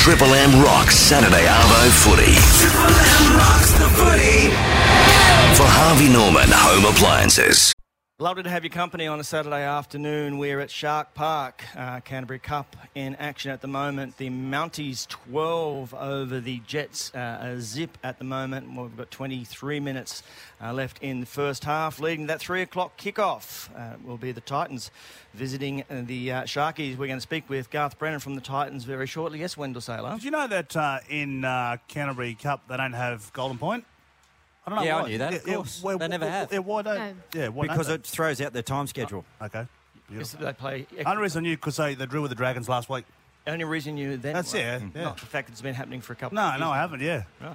Triple M rocks Saturday Arvo footy. Triple M rocks the footy. For Harvey Norman Home Appliances. Lovely to have your company on a Saturday afternoon. We're at Shark Park, Canterbury Cup in action at the moment. The Mounties 12 over the Jets, a zip at the moment. We've got 23 minutes left in the first half. Leading that 3 o'clock kickoff will be the Titans visiting the Sharkies. We're going to speak with Garth Brennan from the Titans very shortly. Yes, Wendell Saylor. Did you know that in Canterbury Cup they don't have Golden Point? I don't know. Yeah, why. I knew that, of course. They never have. Yeah, why don't? No. Yeah, why Because don't it throws out their time schedule. they? Okay. Yes, Beautiful. they play. Only reason I knew because they drew with the Dragons last week. Only reason you then. That's it. Yeah. Not the fact that it's been happening for a couple. No, of years. I haven't. Yeah. Oh,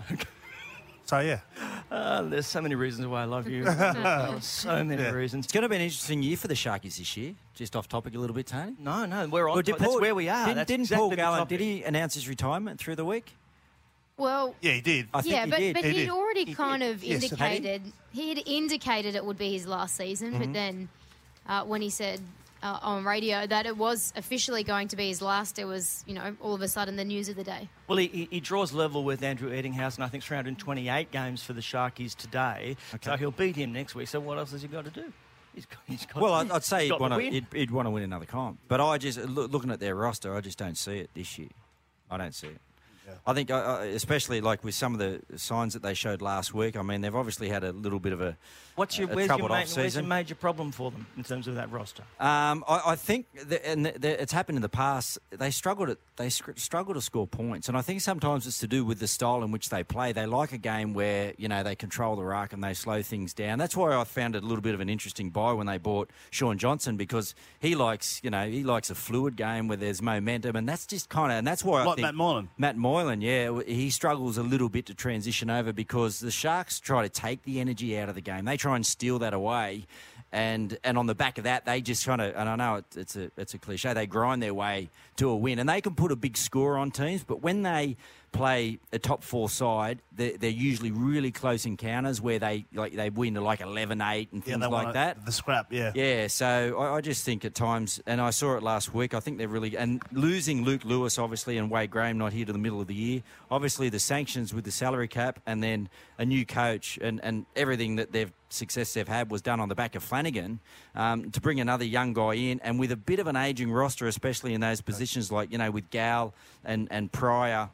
So yeah. there's so many reasons why I love you. So many reasons. It's going to be an interesting year for the Sharkies this year. Just off topic a little bit, Tony. No, we're on. Well, That's where we are. Didn't That's Paul exactly the Gallen, topic. did he announce his retirement through the week? Well, Yeah, he did. I think yeah, he but, did. but He he'd did. already kind of Yes, had he? indicated, he had indicated it would be his last season, but then when he said on radio that it was officially going to be his last, it was, all of a sudden the news of the day. Well, he draws level with Andrew Eddinghouse, and I think 328 games for the Sharkies today. So he'll beat him next week. So what else has he got to do? He's got Well, I'd say he's he'd got to want win. to. He'd want to win another comp. But I just looking at their roster, I just don't see it this year. I don't see it. I think, especially like with some of the signs that they showed last week. I mean, they've obviously had a little bit of a Where's your troubled off where's your season. major problem for them in terms of that roster? I think, it's happened in the past. They struggle to score points, and I think sometimes it's to do with the style in which they play. They like a game where they control the ruck and they slow things down. That's why I found it a little bit of an interesting buy when they bought Sean Johnson, because he likes a fluid game where there's momentum, and that's just and that's why I Like think Matt Moylan. Matt Moylan, yeah, he struggles a little bit to transition over because the Sharks try to take the energy out of the game. They try and steal that away, and on the back of that, they just kind of, and I know it's a cliche, they grind their way to a win, and they can put a big score on teams, but when they play a top four side, they're usually really close encounters where they win to like 11-8 and things they like want that. The scrap. Yeah. Yeah, so I just think at times, and I saw it last week, I think they're really, and losing Luke Lewis, obviously, and Wade Graham not here to the middle of the year, obviously the sanctions with the salary cap, and then a new coach, and everything that success they've had was done on the back of Flanagan, to bring another young guy in, and with a bit of an ageing roster, especially in those positions like, with Gal and Pryor,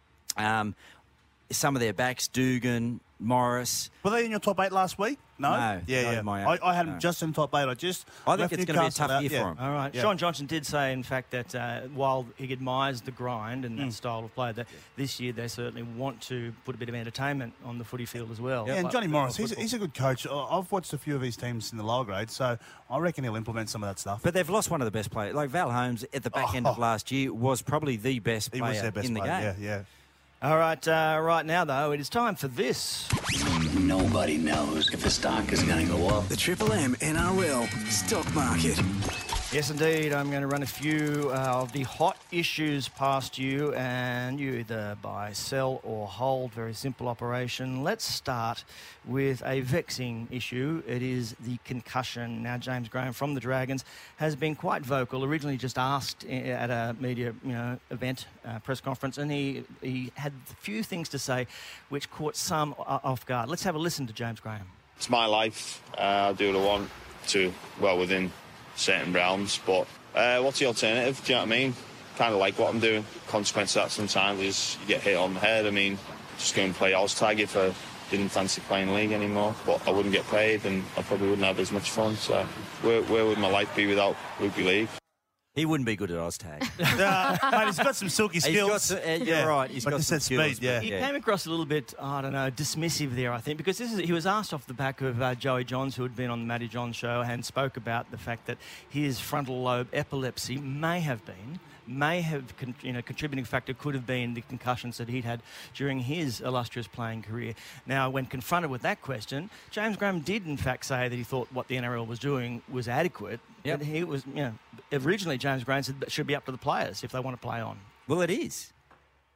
some of their backs, Dugan, Morris. Were they in your top 8 last week? No. No, Yeah, not yeah. in my I had them no. just in top 8. I think it's left going to be a Newcastle tough out, year yeah. for them. All right. Yeah. Sean Johnson did say, in fact, that while he admires the grind and that style of play, that this year they certainly want to put a bit of entertainment on the footy field as well. Yeah, and Like Johnny Morris, football. he's a good coach. I've watched a few of his teams in the lower grade, so I reckon he'll implement some of that stuff. But they've lost one of the best players. Like Val Holmes at the back end of last year was probably the best He player was their best in the player. game. Yeah. All right, right now, though, it is time for this. Nobody knows if the stock is going to go up. The Triple M NRL Stock Market. Yes, indeed. I'm going to run a few of the hot issues past you, and you either buy, sell, or hold. Very simple operation. Let's start with a vexing issue. It is the concussion. Now, James Graham from the Dragons has been quite vocal. Originally, just asked at a media, event, press conference, and he had a few things to say, which caught some off guard. Let's have a listen to James Graham. It's my life. I'll do what I want to, within certain realms, but what's the alternative? Do you know what I mean? Kind of like what I'm doing. Consequence of that sometimes is you get hit on the head. I mean, just go and play house tag if I didn't fancy playing league anymore, but I wouldn't get paid and I probably wouldn't have as much fun. So where would my life be without rugby league? He wouldn't be good at Oztag. Mate, he's got some silky skills. You're right. He's Like got you some said, skills, speed, yeah. but He came across a little bit, dismissive there, I think, because he was asked off the back of Joey Johns, who had been on the Matty Johns show, and spoke about the fact that his frontal lobe epilepsy may have contributing factor could have been the concussions that he'd had during his illustrious playing career. Now, when confronted with that question, James Graham did in fact say that he thought what the NRL was doing was adequate. Yep. But he was, originally James Graham said that it should be up to the players if they want to play on. Well, it is.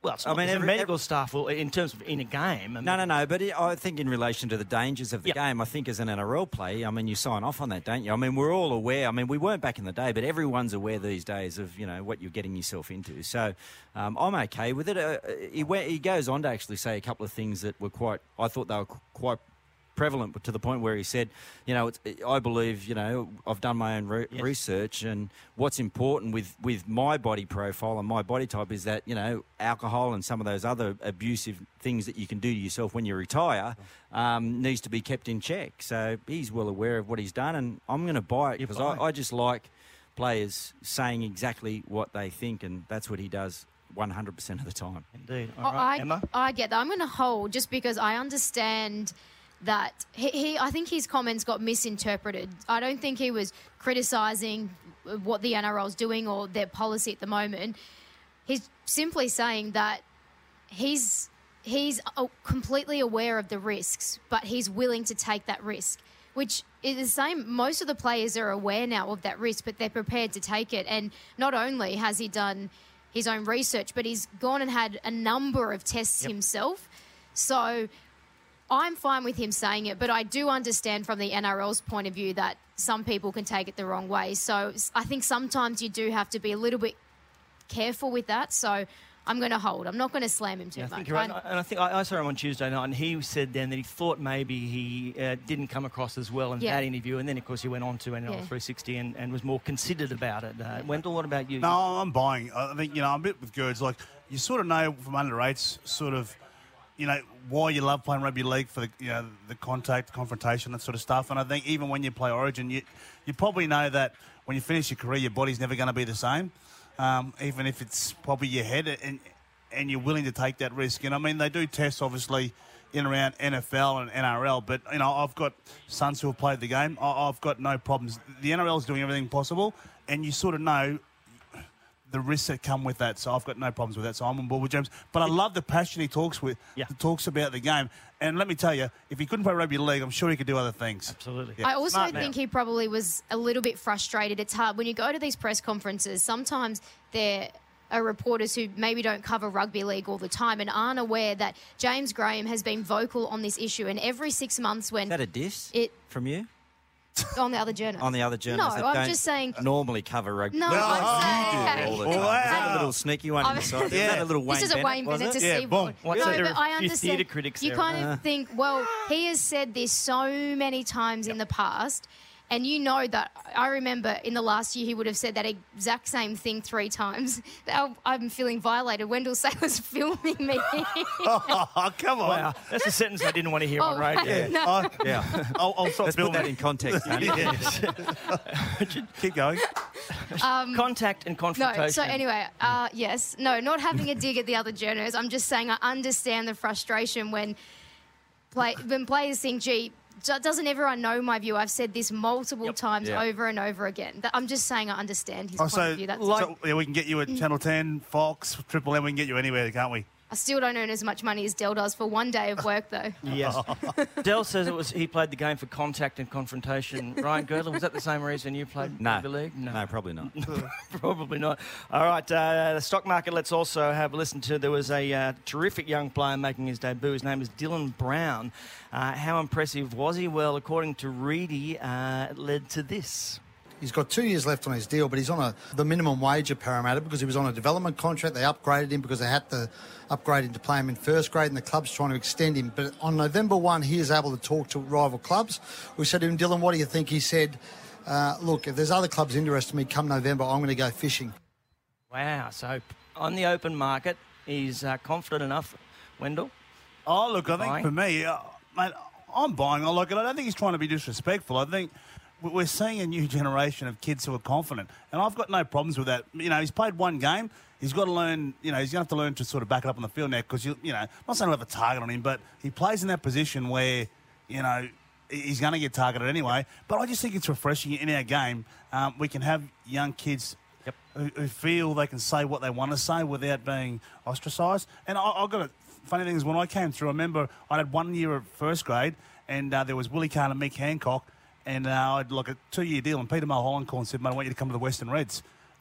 Well, it's I not mean, the medical staff will, in terms of in a game. No. But I think in relation to the dangers of the game, I think as an NRL player, I mean, you sign off on that, don't you? I mean, we're all aware. I mean, we weren't back in the day, but everyone's aware these days of, you know, what you're getting yourself into. So I'm okay with it. He goes on to actually say a couple of things that were I thought they were quite prevalent, to the point where he said, you know, I believe, you know, I've done my own research, and what's important with my body profile and my body type is that, you know, alcohol and some of those other abusive things that you can do to yourself when you retire needs to be kept in check. So he's well aware of what he's done, and I'm going to buy it because I just like players saying exactly what they think, and that's what he does 100% of the time. Indeed. All right, Emma? I get that. I'm going to hold just because I understand that I think his comments got misinterpreted. I don't think he was criticising what the NRL's doing or their policy at the moment. He's simply saying that he's completely aware of the risks, but he's willing to take that risk, which is the same. Most of the players are aware now of that risk, but they're prepared to take it. And not only has he done his own research, but he's gone and had a number of tests himself. So I'm fine with him saying it, but I do understand from the NRL's point of view that some people can take it the wrong way. So I think sometimes you do have to be a little bit careful with that. So I'm going to hold. I'm not going to slam him too much. I think you're right. And I think I saw him on Tuesday night, and he said then that he thought maybe he didn't come across as well in that interview. And then, of course, he went on to NRL 360 and was more considered about it. Wendell, what about you? No, I'm buying. I think, you know, I'm a bit with Gerds. Like, you sort of know from under eights, sort of, you know, why you love playing rugby league for the, you know, the contact, confrontation, that sort of stuff. And I think even when you play Origin, you probably know that when you finish your career, your body's never going to be the same, even if it's probably your head, and you're willing to take that risk. And I mean, they do tests obviously in around NFL and NRL, but you know, I've got sons who have played the game. I've got no problems. The NRL is doing everything possible, and you sort of know the risks that come with that. So I've got no problems with that. So I'm on board with James. But I love the passion he talks about the game. And let me tell you, if he couldn't play rugby league, I'm sure he could do other things. Absolutely. Yeah. I also think he probably was a little bit frustrated. It's hard. When you go to these press conferences, sometimes there are reporters who maybe don't cover rugby league all the time and aren't aware that James Graham has been vocal on this issue. And every 6 months when... Is that a diss from you? On the other journalists. On the other journalists. No, I'm just saying. Normally cover rugby. No, I'm saying. All the time. Is that a little sneaky one on the side? Is that a little Wayne This is a Wayne Bennett to Seaboard. No, but I understand. Theatre critics you there. kind of think, well, he has said this so many times in the past. And you know that I remember in the last year he would have said that exact same thing 3 times. I'm feeling violated. Wendell Saylor's filming me. Oh, come on. Wow. That's a sentence I didn't want to hear on radio. No. I'll stop Let's put that in context. Keep going. Contact and confrontation. No, so anyway, yes. No, not having a dig at the other journalists. I'm just saying I understand the frustration when players think, gee, doesn't everyone know my view? I've said this multiple times over and over again. I'm just saying I understand his point of view. That's so we can get you at Channel 10, Fox, Triple M. We can get you anywhere, can't we? I still don't earn as much money as Dell does for one day of work, though. Yes. Dell says he played the game for contact and confrontation. Ryan Girdler, was that the same reason you played rugby league? No, probably not. Probably not. All right, the stock market, let's also have a listen to. There was a terrific young player making his debut. His name is Dylan Brown. How impressive was he? Well, according to Reedy, it led to this. He's got 2 years left on his deal, but he's on the minimum wage at Parramatta because he was on a development contract. They upgraded him because they had to upgrade him to play him in first grade, and the club's trying to extend him. But on November 1, he is able to talk to rival clubs. We said to him, Dylan, what do you think? He said, look, if there's other clubs interested in me come November, I'm going to go fishing. Wow. So on the open market, he's confident enough. Wendell? Oh, look, I think for me, mate, I'm buying. I like it. I don't think he's trying to be disrespectful. I think we're seeing a new generation of kids who are confident, and I've got no problems with that. You know, he's played one game. He's got to learn, you know, he's going to have to learn to sort of back it up on the field now because, you know, I'm not saying we'll have a target on him, but he plays in that position where, you know, he's going to get targeted anyway. But I just think it's refreshing in our game. We can have young kids who feel they can say what they want to say without being ostracised. And I've got a funny thing is when I came through, I remember I had 1 year at first grade, and there was Willie Kahn and Mick Hancock. And I had like a 2-year deal, and Peter Mulholland called and said, mate, I want you to come to the Western Reds.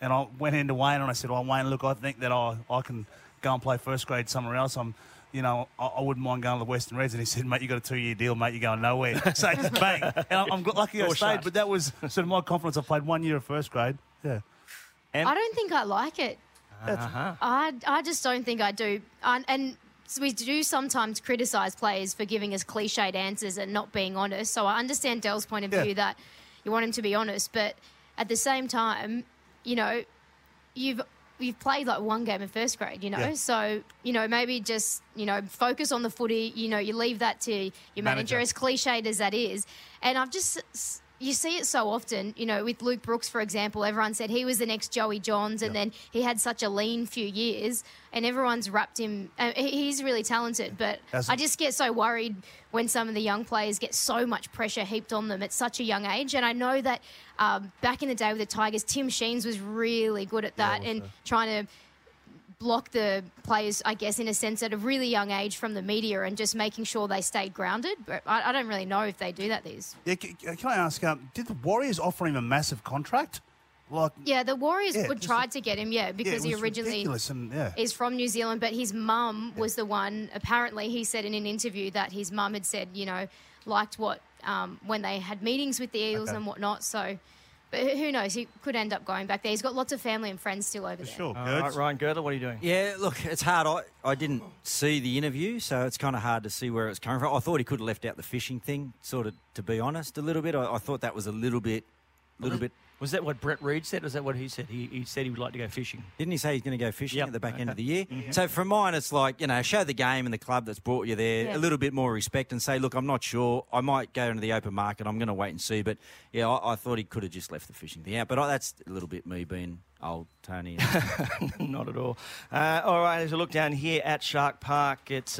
And I went into Wayne and I said, well, Wayne, look, I think that I can go and play first grade somewhere else. I wouldn't mind going to the Western Reds. And he said, mate, you got a 2-year deal, mate. You're going nowhere. So just bang. And I'm lucky I stayed, but that was sort of my confidence. I played 1 year of first grade. Yeah. I don't think I like it. I just don't think I do. And so we do sometimes criticise players for giving us cliched answers and not being honest. So I understand Dell's point of view that you want him to be honest, but at the same time, you've played like one game in first grade, so maybe just focus on the footy. You leave that to your manager, as cliched as that is. And you see it so often, with Luke Brooks, for example. Everyone said he was the next Joey Johns, and then he had such a lean few years, and everyone's wrapped him. He's really talented, but I just get so worried when some of the young players get so much pressure heaped on them at such a young age. And I know that back in the day with the Tigers, Tim Sheens was really good at that and trying to block the players, I guess, in a sense, at a really young age from the media and just making sure they stayed grounded. But I don't really know if they do that these. Yeah, can I ask, did the Warriors offer him a massive contract? The Warriors tried to get him, because he originally is from New Zealand, but his mum was the one. Apparently, he said in an interview that his mum had said, liked what when they had meetings with the Eels and whatnot. So, but who knows? He could end up going back there. He's got lots of family and friends still over there. Sure. All right, Ryan Girdler, what are you doing? Yeah, look, it's hard. I didn't see the interview, so it's kind of hard to see where it's coming from. I thought he could have left out the fishing thing, sort of, to be honest, a little bit. I thought that was a little bit. Was that what Brett Reed said? Was that what he said? He said he would like to go fishing. Didn't he say he's going to go fishing at the back end of the year? Mm-hmm. So from mine, it's like, show the game and the club that's brought you there a little bit more respect and say, look, I'm not sure. I might go into the open market. I'm going to wait and see. But, I thought he could have just left the fishing thing out. But that's a little bit me being old, Tony. Not at all. All right, as a look down here at Shark Park, it's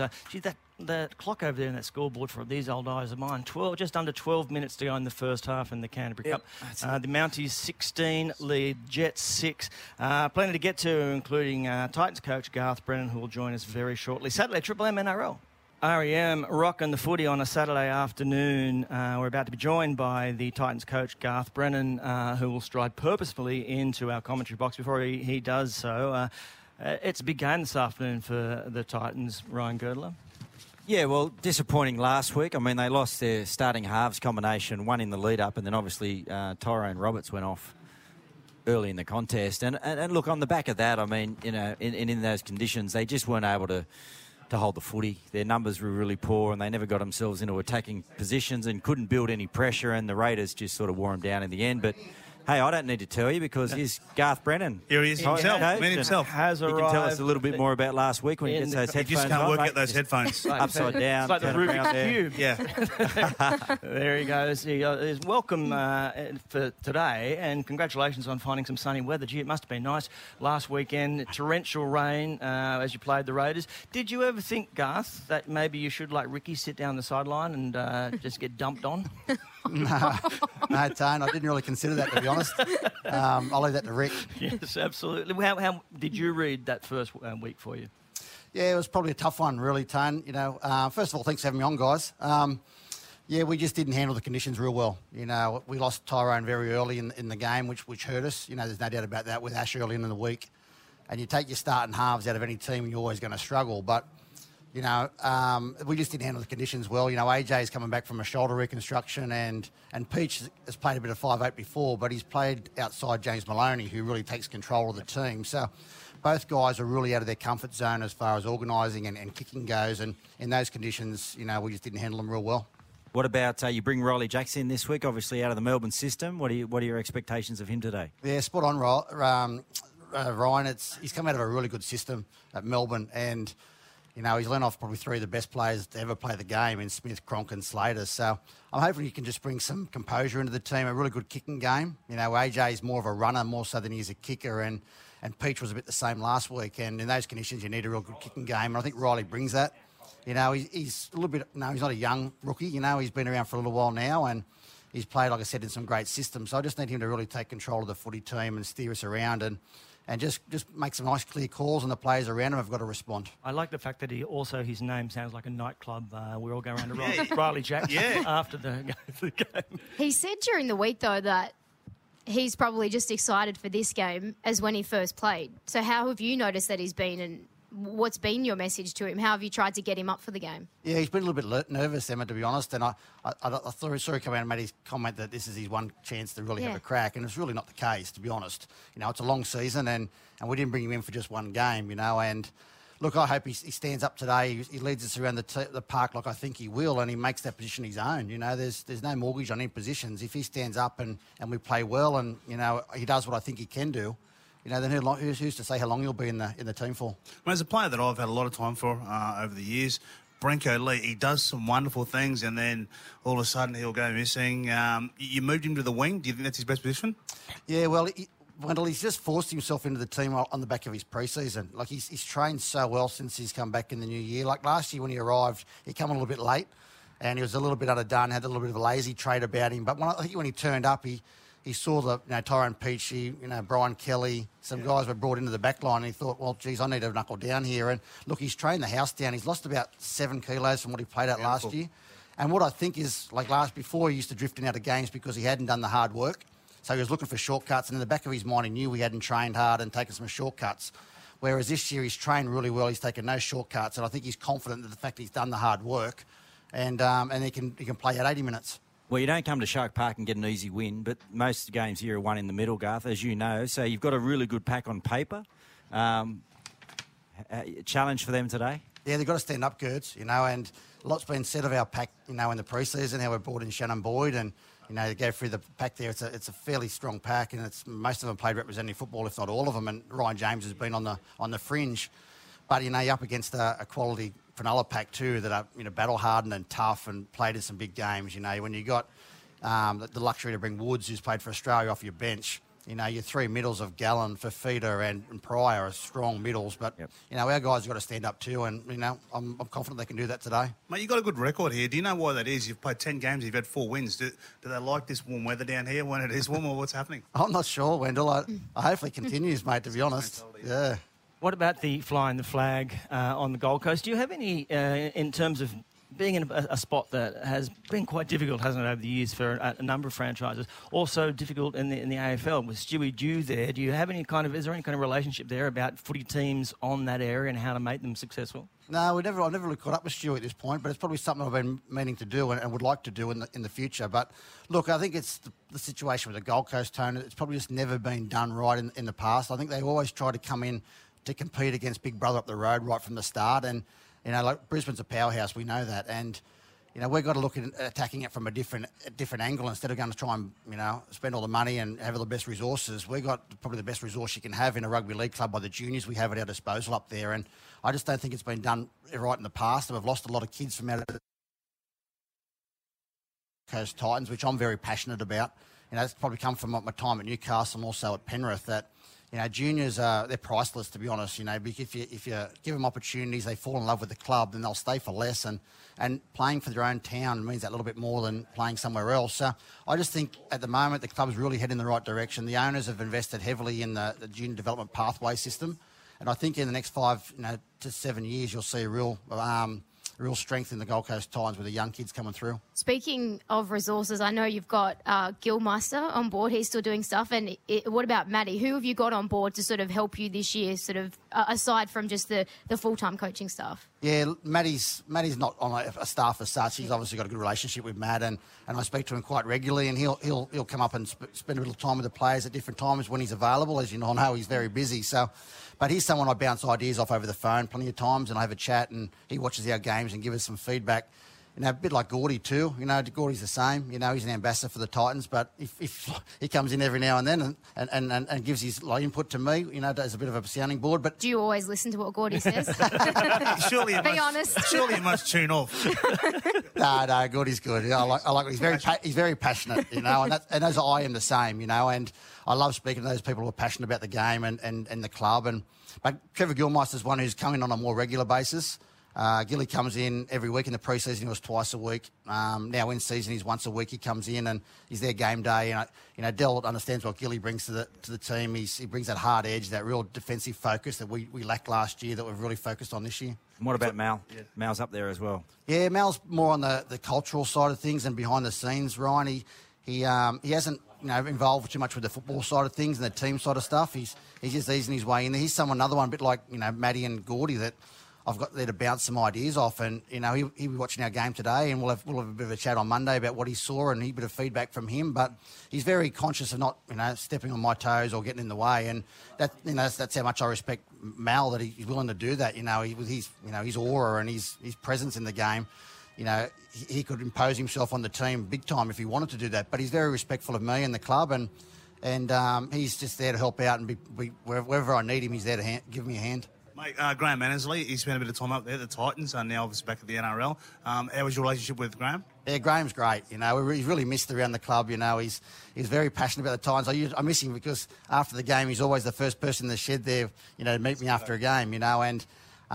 the clock over there in that scoreboard for these old eyes of mine, just under 12 minutes to go in the first half in the Canterbury Cup. The Mounties 16 lead, Jets 6. Plenty to get to, including Titans coach Garth Brennan, who will join us very shortly. Saturday, Triple M NRL. REM rocking the footy on a Saturday afternoon. We're about to be joined by the Titans coach Garth Brennan, who will stride purposefully into our commentary box. Before he does so, it's a big game this afternoon for the Titans, Ryan Girdler. Yeah, well, disappointing last week. I mean, they lost their starting halves combination, one in the lead-up, and then obviously Tyrone Roberts went off early in the contest. And look, on the back of that, I mean, in those conditions, they just weren't able to hold the footy. Their numbers were really poor, and they never got themselves into attacking positions and couldn't build any pressure, and the Raiders just sort of wore them down in the end. But hey, I don't need to tell you because here's Garth Brennan. Here he is himself. Himself has arrived. He can tell us a little bit more about last week when he gets those headphones. You just can't on, work mate. out those headphones. Upside down. It's like the Rubik's Cube. Yeah. There he goes. Welcome for today, and congratulations on finding some sunny weather. Gee, it must have been nice last weekend. Torrential rain as you played the Raiders. Did you ever think, Garth, that maybe you should, like Ricky, sit down the sideline and just get dumped on? No, Tone, I didn't really consider that, to be honest. I'll leave that to Rick. Yes, absolutely. How did you read that first week for you? Yeah, it was probably a tough one, really, Tone. First of all, thanks for having me on, guys. We just didn't handle the conditions real well. We lost Tyrone very early in the game, which hurt us. There's no doubt about that with Ash early in the week. And you take your starting halves out of any team, you're always going to struggle. But we just didn't handle the conditions well. AJ's coming back from a shoulder reconstruction, and Peach has played a bit of 5'8" before, but he's played outside James Maloney, who really takes control of the team. So both guys are really out of their comfort zone as far as organising and kicking goes, and in those conditions, we just didn't handle them real well. What about you bring Riley Jackson in this week, obviously out of the Melbourne system. What are your expectations of him today? Yeah, spot on, Ryan. He's come out of a really good system at Melbourne, and he's lent off probably three of the best players to ever play the game in Smith, Cronk and Slater. So I'm hoping he can just bring some composure into the team, a really good kicking game. AJ's more of a runner more so than he is a kicker, and Peach was a bit the same last week. And in those conditions, you need a real good kicking game. And I think Riley brings that. He's a little bit, he's not a young rookie. He's been around for a little while now, and he's played, like I said, in some great systems. So I just need him to really take control of the footy team and steer us around and just make some nice clear calls, and the players around him have got to respond. I like the fact that his name sounds like a nightclub. We all go around to Riley Jackson after the game. He said during the week, though, that he's probably just excited for this game as when he first played. So how have you noticed that he's been, and what's been your message to him? How have you tried to get him up for the game? Yeah, he's been a little bit nervous, Emma, to be honest. And I thought he saw him come out and made his comment that this is his one chance to really have a crack. And it's really not the case, to be honest. You know, it's a long season and we didn't bring him in for just one game, you know. And look, I hope he stands up today. He leads us around the park like I think he will, and he makes that position his own. You know, there's no mortgage on any positions. If he stands up and we play well and, you know, he does what I think he can do, you know, then who's to say how long he'll be in the team for? Well, as a player that I've had a lot of time for over the years, Brenko Lee, he does some wonderful things and then all of a sudden he'll go missing. You moved him to the wing. Do you think that's his best position? Yeah, well, he's just forced himself into the team on the back of his pre-season. Like, he's trained so well since he's come back in the new year. Like last year when he arrived, he came a little bit late and he was a little bit underdone, had a little bit of a lazy trait about him. But I think when he turned up, he saw Tyrone Peachey, Brian Kelly, some guys were brought into the back line and he thought, well, geez, I need to knuckle down here. And look, he's trained the house down. He's lost about 7 kilos from what he played at last year. And what I think is, like before, he used to drift in out of games because he hadn't done the hard work. So he was looking for shortcuts, and in the back of his mind, he knew he hadn't trained hard and taken some shortcuts. Whereas this year, he's trained really well. He's taken no shortcuts, and I think he's confident that the fact he's done the hard work, and he can play at 80 minutes. Well, you don't come to Shark Park and get an easy win, but most games here are won in the middle, Garth, as you know. So you've got a really good pack on paper. Challenge for them today? Yeah, they've got to stand up, Gertz, and a lot's been said of our pack, in the pre-season, how we brought in Shannon Boyd and, to go through the pack there, it's a fairly strong pack, and most of them played representative football, if not all of them. And Ryan James has been on the fringe, but you're up against a quality Cronulla pack too that are battle hardened and tough and played in some big games. When you got the luxury to bring Woods, who's played for Australia, off your bench. Your three middles of Gallen, Fafita and Pryor are strong middles, but our guys have got to stand up too, and I'm confident they can do that today. Mate, you've got a good record here. Do you know why that is? You've played 10 games, you've had 4 wins. Do they like this warm weather down here when it is warm, or what's happening? I'm not sure, Wendell. I hopefully it continues, mate, to be honest. Yeah. What about the flying the flag on the Gold Coast? Do you have any, in terms of being in a spot that has been quite difficult, hasn't it, over the years for a number of franchises? Also difficult in the AFL. With Stewie Dew there, is there any kind of relationship there about footy teams on that area and how to make them successful? No, I've never really caught up with Stewie at this point, but it's probably something I've been meaning to do and would like to do in the future. But look, I think it's the situation with the Gold Coast, Tone. It's probably just never been done right in the past. I think they always try to come in to compete against Big Brother up the road right from the start, and like Brisbane's a powerhouse, we know that, and we've got to look at attacking it from a different angle instead of going to try and spend all the money and have all the best resources. We've got probably the best resource you can have in a rugby league club by the juniors we have at our disposal up there, and I just don't think it's been done right in the past, and we've lost a lot of kids from out of the Coast Titans, which I'm very passionate about. It's probably come from my time at Newcastle and also at Penrith that. Juniors they're priceless, to be honest. Because if you give them opportunities, they fall in love with the club, then they'll stay for less. And playing for their own town means that little bit more than playing somewhere else. So I just think at the moment the club's really heading in the right direction. The owners have invested heavily in the junior development pathway system, and I think in the next 5 to 7 years you'll see a real strength in the Gold Coast Titans with the young kids coming through. Speaking of resources, I know you've got Gilmeister on board. He's still doing stuff. And what about Matty? Who have you got on board to sort of help you this year, sort of aside from just the full-time coaching staff? Yeah, Matty's not on a staff as such. He's obviously got a good relationship with Matt, and I speak to him quite regularly, and he'll come up and spend a little time with the players at different times when he's available. As you know, he's very busy. So, but he's someone I bounce ideas off over the phone plenty of times, and I have a chat, and he watches our games and gives us some feedback. A bit like Gordy too. Gordy's the same. He's an ambassador for the Titans, but if he comes in every now and then and gives his input to me, as a bit of a sounding board. But do you always listen to what Gordy says? Surely, be honest. Surely you must tune off. No, Gordy's good. I like. He's very passionate. And as I am the same. And I love speaking to those people who are passionate about the game and the club. But Trevor Gilmeister's one who's coming on a more regular basis. Gilly comes in every week. In the pre-season, he was twice a week. Now in season, he's once a week. He comes in and he's there game day. And Dell understands what Gilly brings to the team. He brings that hard edge, that real defensive focus that we lacked last year that we've really focused on this year. And what about Mal? Yeah. Mal's up there as well. Yeah, Mal's more on the cultural side of things and behind the scenes, Ryan. he hasn't involved too much with the football side of things and the team side of stuff. He's just easing his way in there. He's another one, a bit like Matty and Gordy, that I've got there to bounce some ideas off. And he'll be watching our game today, and we'll have a bit of a chat on Monday about what he saw and a bit of feedback from him. But he's very conscious of not stepping on my toes or getting in the way, and that's how much I respect Mal, that he's willing to do that. With his aura and his presence in the game. He could impose himself on the team big time if he wanted to do that. But he's very respectful of me and the club, and he's just there to help out and be wherever I need him. He's there to give me a hand. Mate, Graham Annesley, he spent a bit of time up there at the Titans, and now obviously back at the NRL. How was your relationship with Graham? Yeah, Graham's great. He's really missed around the club. He's very passionate about the Titans. I miss him because after the game, he's always the first person in the shed there, to meet me after a game, and.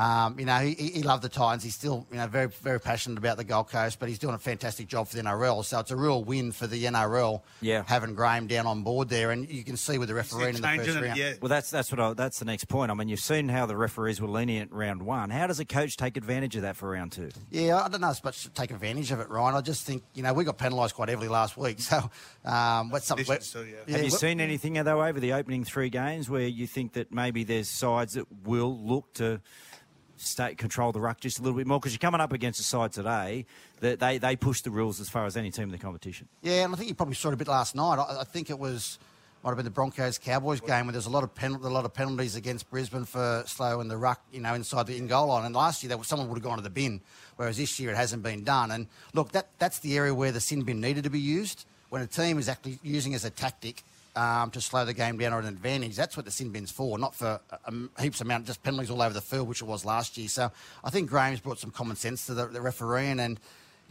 He loved the Titans. He's still, very, very passionate about the Gold Coast, but he's doing a fantastic job for the NRL. So it's a real win for the NRL having Graham down on board there. And you can see with the referee in the first round. Yeah. Well, that's the next point. I mean, you've seen how the referees were lenient round one. How does a coach take advantage of that for round two? Yeah, I don't know as much to take advantage of it, Ryan. I just think, we got penalised quite heavily last week. So what's something? Have you seen anything, though, over the opening three games where you think that maybe there's sides that will look to control the ruck just a little bit more? Because you're coming up against a side today that they push the rules as far as any team in the competition. Yeah, and I think you probably saw it a bit last night. I think it might have been the Broncos-Cowboys game where there's a lot of penalties against Brisbane for slow in the ruck, inside the in-goal line. And last year, someone would have gone to the bin, whereas this year it hasn't been done. And look, that's the area where the sin bin needed to be used. When a team is actually using as a tactic to slow the game down or an advantage, that's what the sin bin's for, not for heaps amount, just penalties all over the field, which it was last year. So I think Graham's brought some common sense to the refereeing, and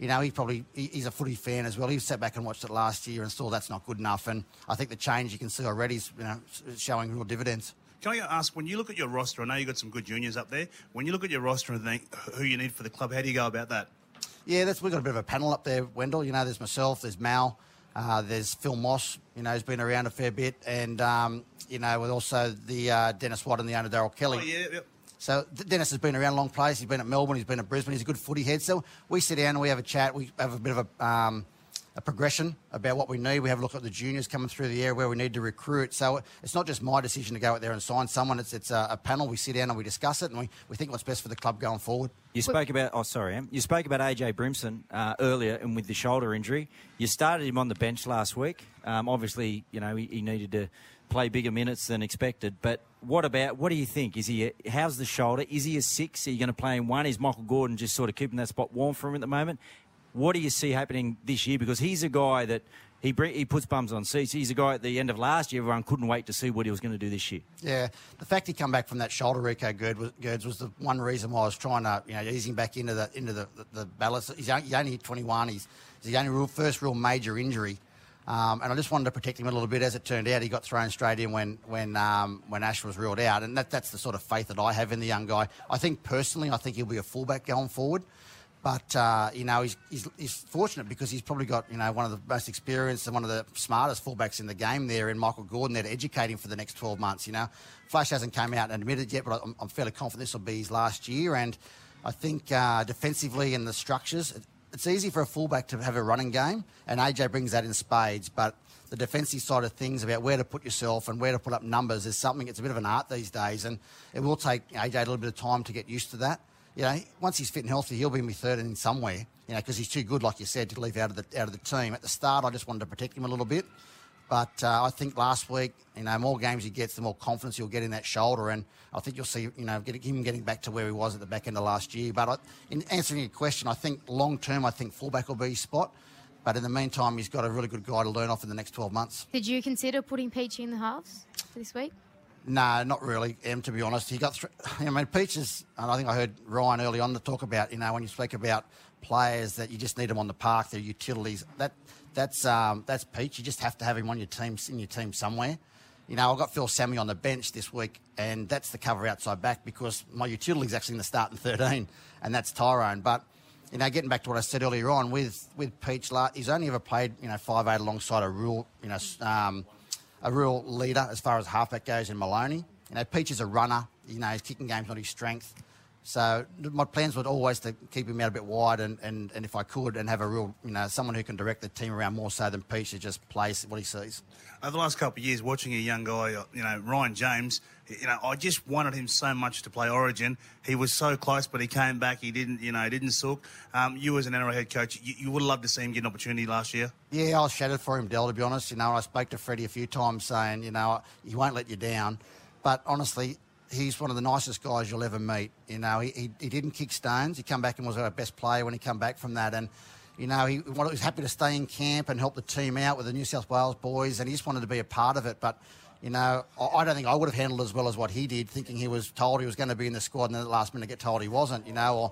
he's a footy fan as well. He sat back and watched it last year and saw that's not good enough. And I think the change you can see already is showing real dividends. Can I ask, when you look at your roster, I know you've got some good juniors up there. When you look at your roster and think who you need for the club, how do you go about that? Yeah, we've got a bit of a panel up there, Wendell. There's myself, there's Mal. There's Phil Moss, who's been around a fair bit, and, with also the Dennis Watt and the owner, Darryl Kelly. Oh, yeah, yep. So Dennis has been around a long place. He's been at Melbourne, he's been at Brisbane, he's a good footy head. So we sit down and we have a chat. We have a bit of a progression about what we need. We have a look at the juniors coming through the area where we need to recruit. So it's not just my decision to go out there and sign someone. It's a panel. We sit down and we discuss it, and we think what's best for the club going forward. You spoke about You spoke about AJ Brimson earlier, and with the shoulder injury, you started him on the bench last week. Obviously, he needed to play bigger minutes than expected. But what do you think? How's the shoulder? Is he a 6? Are you going to play him 1? Is Michael Gordon just sort of keeping that spot warm for him at the moment? What do you see happening this year? Because he's a guy that he puts bums on seats. He's a guy at the end of last year, everyone couldn't wait to see what he was going to do this year. Yeah, the fact he come back from that shoulder, Rico Gerds, was the one reason why I was trying to ease him back into the balance. He's only 21. He's the only first real major injury. And I just wanted to protect him a little bit. As it turned out, he got thrown straight in when Ash was ruled out. And that's the sort of faith that I have in the young guy. I think he'll be a fullback going forward. But, he's fortunate because he's probably got, one of the most experienced and one of the smartest fullbacks in the game there in Michael Gordon there to educate him for the next 12 months, Flash hasn't come out and admitted yet, but I'm fairly confident this will be his last year. And I think defensively in the structures, it's easy for a fullback to have a running game, and AJ brings that in spades. But the defensive side of things about where to put yourself and where to put up numbers is something, it's a bit of an art these days. And it will take AJ a little bit of time to get used to that. Once he's fit and healthy, he'll be in my third in somewhere, because he's too good, like you said, to leave out of the team. At the start, I just wanted to protect him a little bit. But I think last week, more games he gets, the more confidence he'll get in that shoulder. And I think you'll see, him getting back to where he was at the back end of last year. But in answering your question, I think long-term, I think fullback will be his spot. But in the meantime, he's got a really good guy to learn off in the next 12 months. Did you consider putting Peachy in the halves for this week? No, not really, Em, to be honest. He got Peaches, and I think I heard Ryan early on to talk about, when you speak about players that you just need them on the park, they're utilities. That's Peach. You just have to have him on your team, in your team somewhere. I've got Phil Sammy on the bench this week, and that's the cover outside back because my utility's actually in the starting 13, and that's Tyrone. But, getting back to what I said earlier on, with Peach, he's only ever played, 5'8" alongside a real, a real leader as far as halfback goes in Maloney. Peach is a runner. His kicking game's not his strength. So my plans were always to keep him out a bit wide and if I could, and have a real, someone who can direct the team around more so than Peach to just plays what he sees. Over the last couple of years, watching a young guy, Ryan James, I just wanted him so much to play Origin. He was so close, but he came back. He didn't sook. You as an NRL head coach, you would have loved to see him get an opportunity last year. Yeah, I was shattered for him, Del, to be honest. I spoke to Freddie a few times saying, he won't let you down. But honestly, he's one of the nicest guys you'll ever meet. He didn't kick stones. He come back and was our best player when he come back from that. And, he was happy to stay in camp and help the team out with the New South Wales boys, and he just wanted to be a part of it. But, I don't think I would have handled it as well as what he did, thinking he was told he was going to be in the squad and then at the last minute get told he wasn't, So,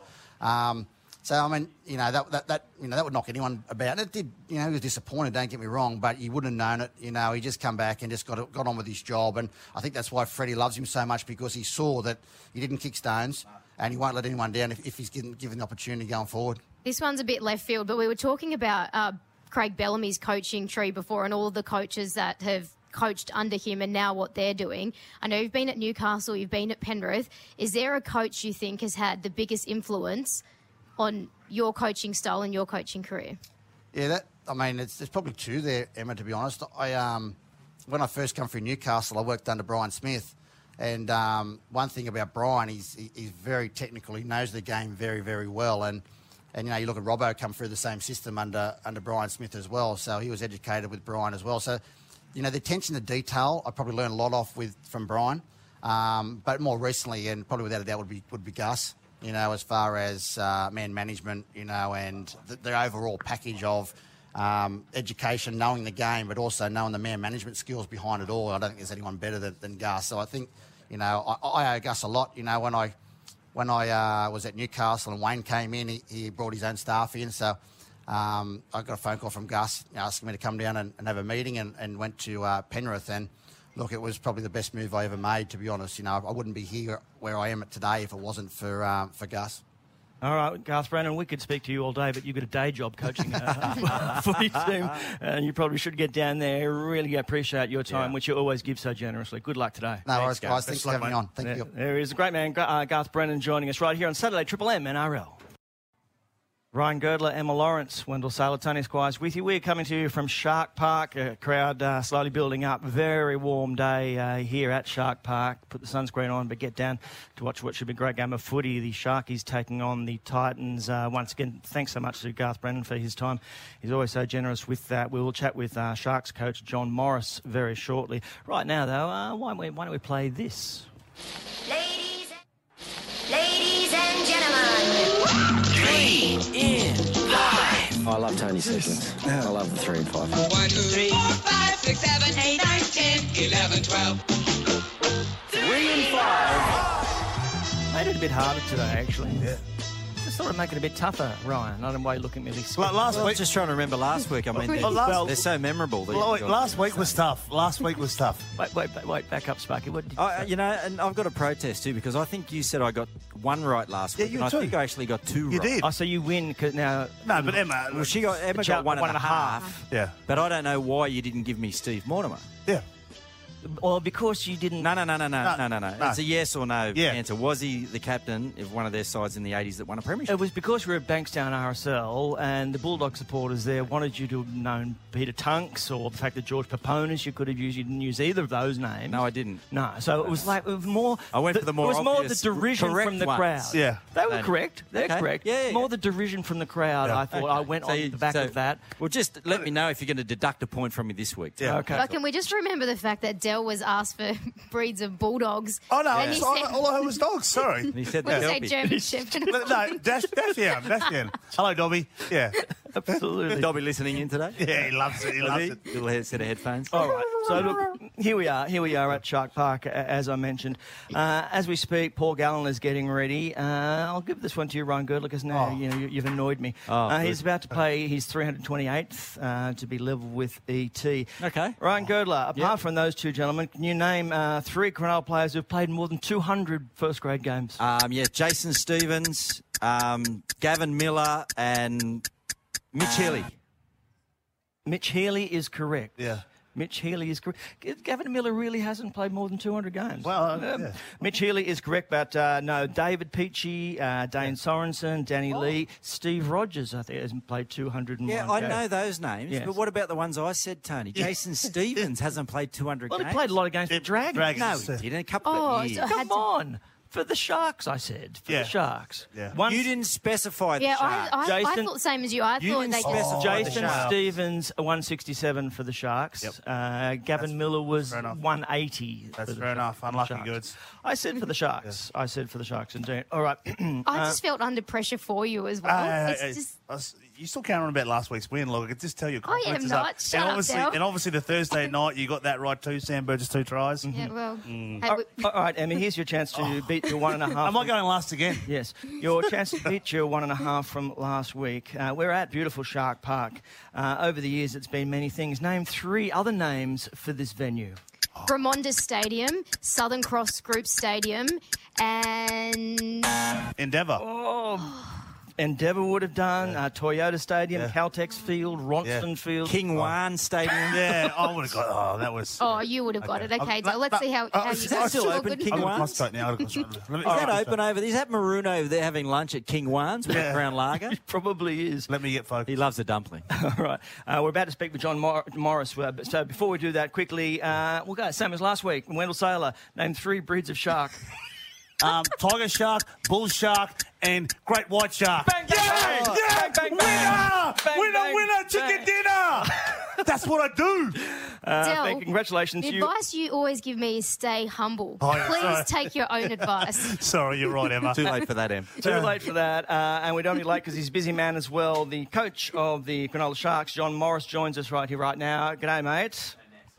I mean, that would knock anyone about. And it did, he was disappointed, don't get me wrong, but he wouldn't have known it. He just come back and just got on with his job. And I think that's why Freddie loves him so much, because he saw that he didn't kick stones and he won't let anyone down if he's given the opportunity going forward. This one's a bit left field, but we were talking about Craig Bellamy's coaching tree before and all the coaches that have coached under him and now what they're doing. I know you've been at Newcastle, you've been at Penrith. Is there a coach you think has had the biggest influence on your coaching style and your coaching career? Yeah, there's probably two there, Emma, to be honest. When I first come through Newcastle, I worked under Brian Smith. And one thing about Brian, he's very technical. He knows the game very, very well. And you look at Robbo come through the same system under Brian Smith as well. So he was educated with Brian as well. So, the attention to detail, I probably learned a lot from Brian. But more recently, and probably without a doubt, would be Gus. As far as man management, and the overall package of education, knowing the game, but also knowing the man management skills behind it all. I don't think there's anyone better than Gus. So I think, I owe Gus a lot. When I was at Newcastle and Wayne came in, he brought his own staff in. So I got a phone call from Gus asking me to come down and have a meeting, and went to Penrith. And look, it was probably the best move I ever made, to be honest. I wouldn't be here where I am today if it wasn't for Gus. All right, Garth Brennan, we could speak to you all day, but you've got a day job coaching a footy team, and you probably should get down there. Really appreciate your time, which you always give so generously. Good luck today. No worries, guys. Thanks for having me on. Thank you. There is a great man, Garth Brennan, joining us right here on Saturday Triple M NRL. Ryan Girdler, Emma Lawrence, Wendell Saylor, Tony Squires with you. We're coming to you from Shark Park. A crowd slowly building up. Very warm day here at Shark Park. Put the sunscreen on, but get down to watch what should be a great game of footy. The Sharkies taking on the Titans. Once again, thanks so much to Garth Brennan for his time. He's always so generous with that. We will chat with Sharks coach John Morris very shortly. Right now, though, why don't we play this? Ladies and gentlemen. 3 in 5. I love Tony Sessions. I love the 3 and 5. 1, 2, 3, 4, 5, 6, 7, 8, 9, 10, 11, 12. 3 and 5. Made it a bit harder today, actually. Yeah. Just sort of make it a bit tougher, Ryan. I don't know why you look at me this way. Last week, just trying to remember last week. I mean, they're so memorable. Last week was tough. Wait, back up, Sparky. What did you say? And I've got a protest too, because I think you said I got 1 right last week, and I think I actually got 2 right. You did. Oh, so you win because now. No, but Emma. Well, Emma got 1.5. Yeah. But I don't know why you didn't give me Steve Mortimer. Yeah. Well, because you didn't... No. It's a yes or no answer. Was he the captain of one of their sides in the 80s that won a premiership? It was because we were at Bankstown RSL and the Bulldog supporters there wanted you to have known Peter Tunks or the fact that George Paponis, you could have used. You didn't use either of those names. No, I didn't. No, so it was more... I went for the more obvious, it was more the derision from the crowd. Yeah. They were correct. They're correct. Yeah. More the derision from the crowd. Yeah. I thought I went on the back of that. Well, just let me know if you're going to deduct a point from me this week. Yeah. Okay. But can we just remember the fact that Dell was asked for breeds of bulldogs? Oh, no, and all I heard was dogs, sorry. And he said Would that. you say German Shepherd? No, Dacian. Hello, Dobby. Yeah. Absolutely. Dobby listening in today? Yeah, he loves it. He loves it. Little set of headphones. All right. So, look, here we are at Shark Park, as I mentioned. As we speak, Paul Gallen is getting ready. I'll give this one to you, Ryan Girdler, because now you've annoyed me. He's about to play his 328th to be level with E.T. Okay. Ryan Girdler, apart from those two gentlemen, can you name 3 Cronulla players who've played more than 200 first-grade games? Jason Stevens, Gavin Miller, and Mitch Healy. Mitch Healy is correct. Yeah. Mitch Healy is correct. Gavin Miller really hasn't played more than 200 games. Well, yeah. Mitch Healy is correct, but no, David Peachy, Dane Sorensen, Danny Lee, Steve Rogers, I think, hasn't played 201 Yeah, I games. know those names, Yes. but what about the ones I said, Tony? Jason Stevens hasn't played 200 Well, games. he played a lot of games for Dragons. No, he didn't. A couple of years. Come on. For the Sharks, I said. For the Sharks. Yeah. You didn't specify the Yeah, Sharks. I Jason- thought the same as you. I You thought didn't they specify just... the Jason Sharks. Stevens, 167 for the Sharks. Gavin Miller was fair enough. 180. That's for the fair enough. Unlucky Sharks. goods. I said for the Sharks. I said for the Sharks, indeed. All right. I just felt under pressure for you as well. It's just... You still can't remember about last week's win. Look, I could just tell your I am confidence is not. up. Shut up, Dale. And obviously the Thursday night, you got that right too. Sam Burgess 2 tries. Yeah, well... All right, Emmy, here's your chance to beat your 1.5. Am I going last again? Yes. Your chance to beat your 1.5 from last week. We're at beautiful Shark Park. Over the years, it's been many things. Name 3 other names for this venue. Bremonda Stadium, Southern Cross Group Stadium, and... Endeavour. Endeavour would have done, Toyota Stadium, Caltex Field, Ronston Field. King Wan Stadium. Yeah, I would have got... Oh, that was... Oh, you would have got it. Okay, so let's see how you is that still open, King I've got Wan's? concentrate now. Is that open over there? Is that Maroon over there having lunch at King Wan's with Brown Lager? It probably is. Let me get focused. He loves a dumpling. All right. We're about to speak with John Morris. So before we do that, quickly, we'll go same as last week. Wendell Saylor, name 3 breeds of shark. Tiger shark, bull shark, and great white shark. Bang, bang, yeah, bang. yeah, Bang, bang, winner, bang. Bang, winner, bang, winner, chicken bang. dinner. That's what I do. Del, Congratulations the to you. advice you always give me is stay humble. Oh, yeah, Please sorry. take your own advice. Sorry, you're right, Emma. Too late for that, Em. Too late for that. And we don't need late because he's a busy man as well. The coach of the Cronulla Sharks, John Morris, joins us right here, right now. G'day, mate.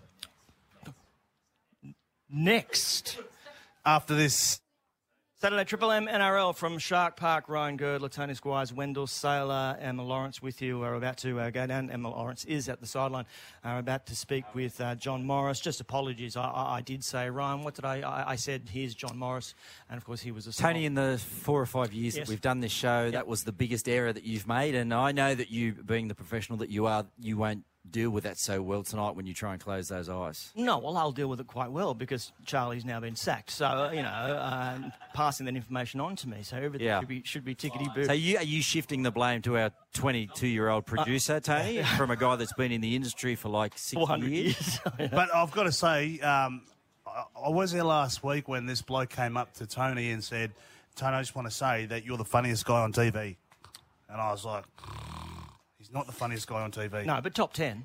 Next. After this... Saturday Triple M NRL from Shark Park. Ryan Girdler, Tony Squires, Wendell Saylor, Emma Lawrence with you. We're about to go down. Emma Lawrence is at the sideline. We're about to speak with John Morris. Just apologies. I did say, Ryan, what did I said, here's John Morris. And, of course, he was a... Tony, in the 4 or 5 years that we've done this show, that was the biggest error that you've made. And I know that you, being the professional that you are, you won't deal with that so well tonight when you try and close those eyes. No, well, I'll deal with it quite well because Charlie's now been sacked. So, passing that information on to me. So everything should be tickety-boo. So are you shifting the blame to our 22-year-old producer, Tony, from a guy that's been in the industry for like 60 years? But I've got to say, I was there last week when this bloke came up to Tony and said, Tony, I just want to say that you're the funniest guy on TV. And I was like... He's not the funniest guy on TV. No, but top 10.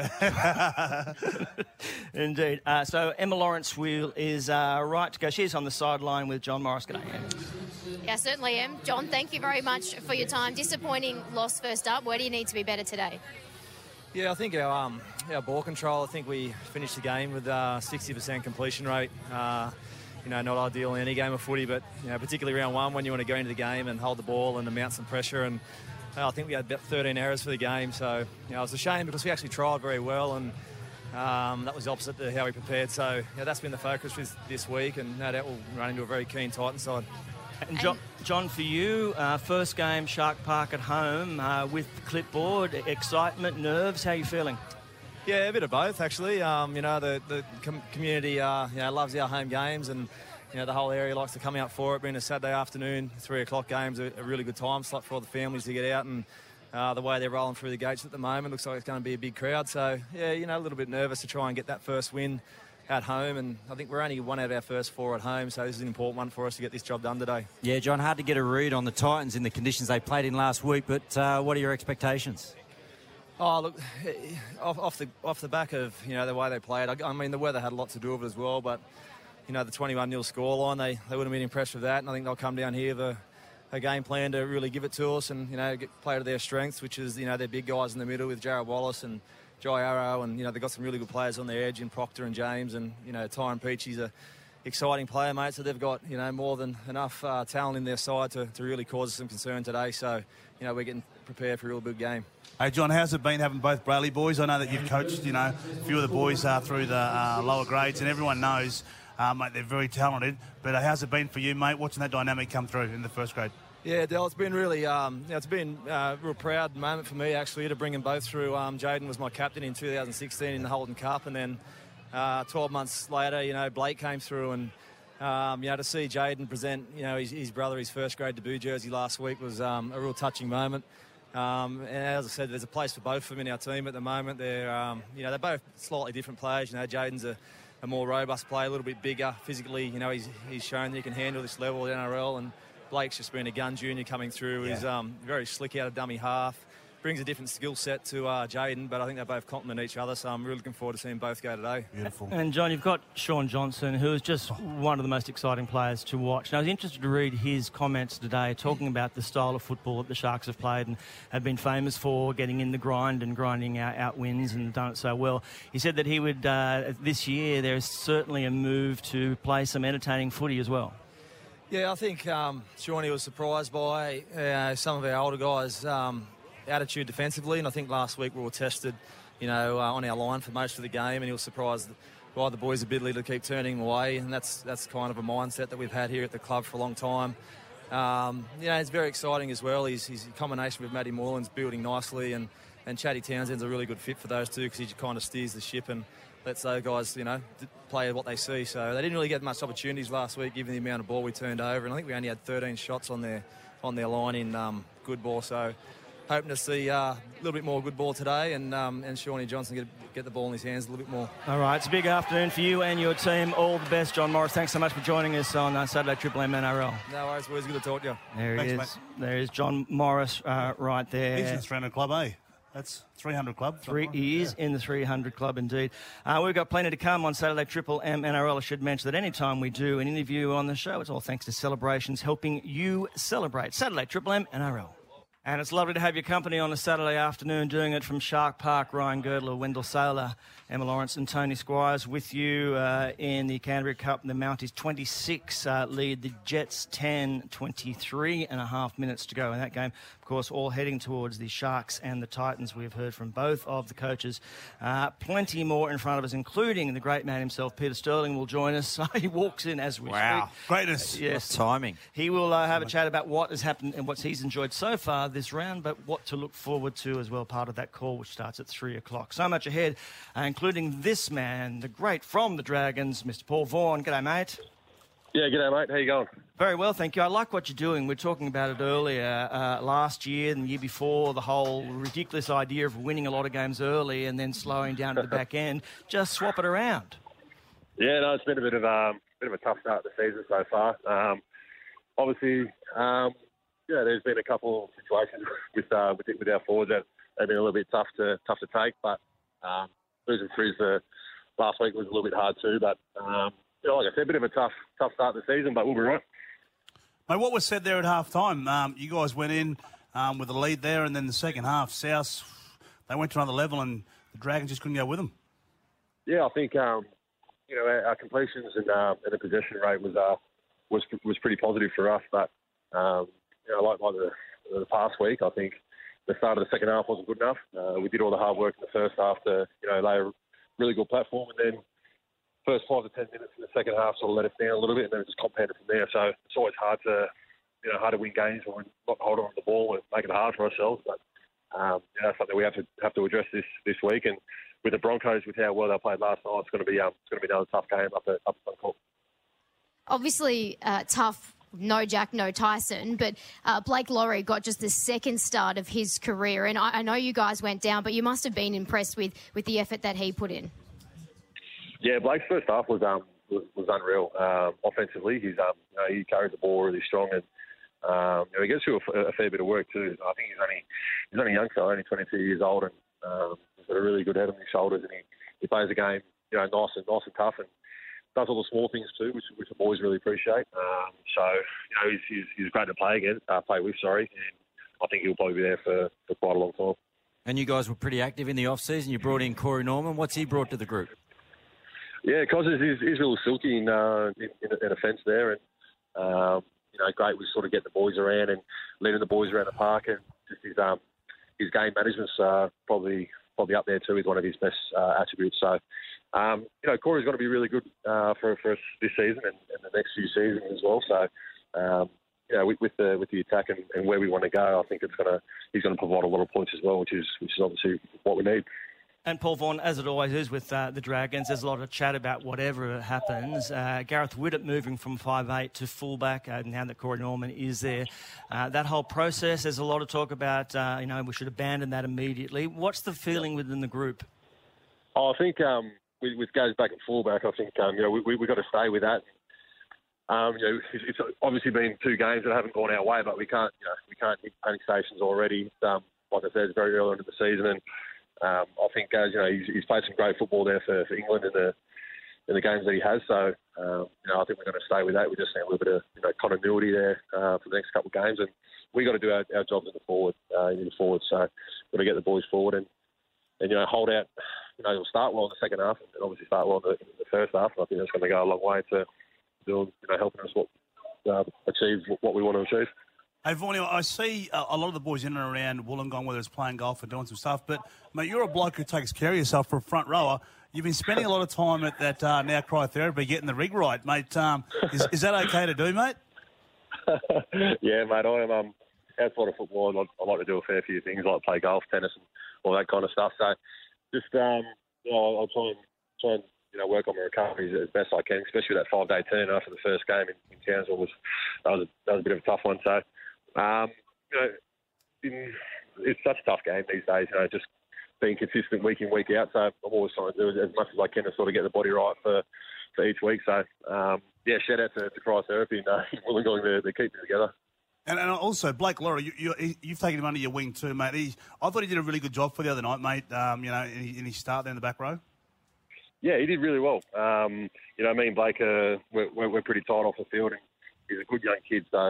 Yeah. Indeed. So Emma Lawrence is right to go. She's on the sideline with John Morris. G'day, Em. Yeah, certainly am. John, thank you very much for your time. Disappointing loss first up. Where do you need to be better today? Yeah, I think our ball control, I think we finished the game with 60% completion rate. Not ideal in any game of footy, but particularly round 1 when you want to go into the game and hold the ball and mount some pressure. And I think we had about 13 errors for the game, so it was a shame because we actually tried very well, and that was opposite to how we prepared. So that's been the focus this week, and no doubt we'll run into a very keen Titan side. And John, for you, first game Shark Park at home with the clipboard, excitement, nerves. How are you feeling? Yeah, a bit of both actually. The community loves our home games, and the whole area likes to come out for it. Being a Saturday afternoon, 3 o'clock game's a really good time slot for all the families to get out, and the way they're rolling through the gates at the moment looks like it's going to be a big crowd. So a little bit nervous to try and get that first win at home, and I think we're only 1 out of our first 4 at home, so this is an important one for us to get this job done today. Yeah, John, hard to get a read on the Titans in the conditions they played in last week, but what are your expectations? Oh, look, off the back of, the way they played, I mean, the weather had a lot to do with it as well, but, the 21-0 scoreline, they wouldn't have been impressed with that, and I think they'll come down here with a game plan to really give it to us and, play to their strengths, which is, their big guys in the middle with Jared Wallace and Jai Arrow, and, they've got some really good players on their edge in Proctor and James, and, Tyron Peachy's a exciting player, mate, so they've got, more than enough talent in their side to really cause us some concern today, so, we're getting prepared for a real big game. Hey, John, how's it been having both Brayley boys? I know that you've coached, a few of the boys through the lower grades, and everyone knows Mate, they're very talented. But how's it been for you, mate, watching that dynamic come through in the first grade? Yeah, Del, it's been really, it's been a real proud moment for me, actually, to bring them both through. Jaden was my captain in 2016 in the Holden Cup, and then 12 months later, Blake came through, and, to see Jaden present, his brother, his first grade debut jersey last week was a real touching moment. And as I said, there's a place for both of them in our team at the moment. They're, they're both slightly different players. Jaden's a more robust player, a little bit bigger physically. He's shown that he can handle this level at NRL, and Blake's just been a gun junior coming through. Yeah. He's very slick out of dummy half. Brings a different skill set to Jaden, but I think they both complement each other, so I'm really looking forward to seeing both go today. Beautiful. And, John, you've got Sean Johnson, who is just one of the most exciting players to watch. And I was interested to read his comments today talking about the style of football that the Sharks have played and have been famous for, getting in the grind and grinding out wins and done it so well. He said that he would, this year, there is certainly a move to play some entertaining footy as well. Yeah, I think Shawnee was surprised by some of our older guys' attitude defensively, and I think last week we were tested, on our line for most of the game, and he was surprised by the boys' ability to keep turning him away, and that's kind of a mindset that we've had here at the club for a long time. It's very exciting as well. His combination with Matty Moreland's building nicely, and Chatty Townsend's a really good fit for those two because he kind of steers the ship and lets those guys, play what they see. So they didn't really get much opportunities last week, given the amount of ball we turned over. And I think we only had 13 shots on their line in good ball. So hoping to see a little bit more good ball today, and Shawnee Johnson get the ball in his hands a little bit more. All right, it's a big afternoon for you and your team. All the best, John Morris. Thanks so much for joining us on Saturday Triple M NRL. No worries, boys. Good to talk to you. There he is. Mate. There is John Morris right there. He's in the 300 club, eh? That's 300 club. He is in the 300 club indeed. We've got plenty to come on Saturday Triple M NRL. I should mention that any time we do an interview on the show, it's all thanks to Celebrations, helping you celebrate. Saturday Triple M NRL. And it's lovely to have your company on a Saturday afternoon, doing it from Shark Park. Ryan Girdler, Wendell Saylor, Emma Lawrence and Tony Squires with you in the Canterbury Cup. The Mounties 26 lead the Jets 10, 23 and a half minutes to go in that game. Of course, all heading towards the Sharks and the Titans. We've heard from both of the coaches. Plenty more in front of us, including the great man himself, Peter Sterling, will join us. He walks in as we speak. Greatness. Yes. What timing. He will have a chat about what has happened and what he's enjoyed so far this round, but what to look forward to as well, part of that call, which starts at 3 o'clock. So much ahead, including this man, the great from the Dragons, Mr. Paul Vaughan. G'day, mate. Yeah, g'day, mate. How you going? Very well, thank you. I like what you're doing. We were talking about it earlier, last year and the year before, the whole ridiculous idea of winning a lot of games early and then slowing down at the back end. Just swap it around. Yeah, no, it's been a bit of a tough start to the season so far. Obviously, there's been a couple of situations with our forwards that have been a little bit tough to take, but losing threes last week was a little bit hard too. But like I said, a bit of a tough start to the season, but we'll be right. Mate, what was said there at half time? You guys went in with a lead there, and then the second half, South, they went to another level, and the Dragons just couldn't go with them. Yeah, I think our completions and the possession rate was pretty positive for us, but like the past week, I think the start of the second half wasn't good enough. We did all the hard work in the first half to lay a really good platform, and then first 5 to 10 minutes in the second half sort of let us down a little bit, and then it just compounded from there. So it's always hard to win games when we're not holding on the ball and making it hard for ourselves. But that's something we have to address this week. And with the Broncos, with how well they played last night, it's going to be another tough game up at Suncorp. Obviously, tough. No Jack, no Tyson, but Blake Lawrie got just the second start of his career, and I know you guys went down, but you must have been impressed with the effort that he put in. Yeah, Blake's first half was unreal. Offensively, he carries the ball really strong, and he gets through a fair bit of work too. I think he's only young, so only 22 years old, and he's got a really good head on his shoulders, and he plays the game nice and tough, and does all the small things too, which the boys really appreciate. He's great to play with, and I think he'll probably be there for quite a long time. And you guys were pretty active in the off-season. You brought in Corey Norman. What's he brought to the group? Yeah, Cos is a little silky in a fence there, and great with sort of getting the boys around and leading the boys around the park, and just his game management's probably probably up there too with one of his best attributes. So, Corey's going to be really good for us this season and the next few seasons as well. So, with the attack and where we want to go, I think he's going to provide a lot of points as well, which is obviously what we need. And Paul Vaughan, as it always is with the Dragons, there's a lot of chat about whatever happens. Gareth Widdop moving from 5'8" to fullback now that Corey Norman is there. That whole process, there's a lot of talk about, we should abandon that immediately. What's the feeling within the group? I think with goes back and fullback, I think we've got to stay with that. It's obviously been 2 games that haven't gone our way, but we can't hit panic stations already. Like I said, it's very early into the season, and I think he's played some great football there for England in the games that he has. So I think we're going to stay with that. We just need a little bit of continuity there for the next couple of games, and we got to do our jobs in the forward. So we've got to get the boys forward and hold out. We'll start well in the second half, and obviously start well in the first half. And I think that's going to go a long way to helping us achieve what we want to achieve. Hey, Vaughan, I see a lot of the boys in and around Wollongong, whether it's playing golf or doing some stuff, but, mate, you're a bloke who takes care of yourself for a front rower. You've been spending a lot of time at that now cryotherapy getting the rig right, mate. Is that okay to do, mate? Yeah, mate, I am outside of football. I like to do a fair few things, like play golf, tennis, and all that kind of stuff. So just, I'll try and work on my recovery as best I can, especially with that 5-day turn after the first game in Townsville. That was a bit of a tough one. So, it's such a tough game these days, just being consistent week in, week out. So I'm always trying to do as much as I can to sort of get the body right for each week. So, shout out to cryotherapy and Wollongong, they keep me together. And also, Blake Lawrie, you've taken him under your wing too, mate. I thought he did a really good job for the other night, mate, in his start there in the back row. Yeah, he did really well. Me and Blake, we're pretty tight off the field, and he's a good young kid. So,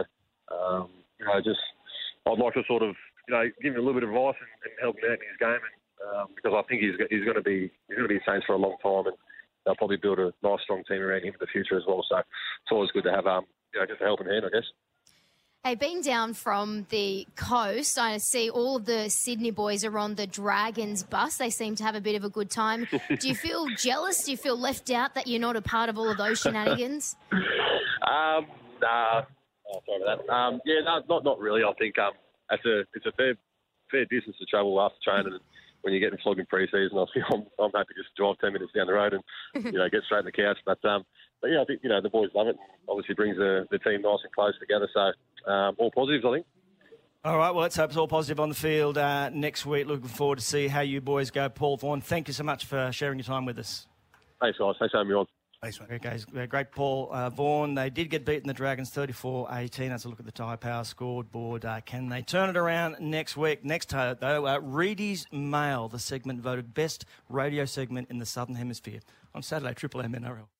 I'd like to sort of, give him a little bit of advice and help him out in his game, and because I think he's going to be Saints for a long time, and they'll probably build a nice, strong team around him in the future as well. So it's always good to have just a helping hand, I guess. Hey, being down from the coast, I see all of the Sydney boys are on the Dragons bus. They seem to have a bit of a good time. Do you feel jealous? Do you feel left out that you're not a part of all of those shenanigans? Nah. Oh, sorry about that. Not really. I think it's a fair distance to travel after training. And when you're getting flogged in pre-season, I think I'm happy just to drive 10 minutes down the road and get straight in the couch. But yeah, I think the boys love it. Obviously brings the team nice and close together. So all positives, I think. All right, well, let's hope it's all positive on the field next week. Looking forward to see how you boys go. Paul Vaughan, thank you so much for sharing your time with us. Thanks, guys. Thanks for having me on. Thanks, mate. Okay, great Paul Vaughan. They did get beaten, the Dragons, 34-18. Let's look at the Tyre Power scoreboard. Can they turn it around next week? Next, though, Reedy's Mail, the segment voted best radio segment in the Southern Hemisphere on Saturday, Triple M NRL.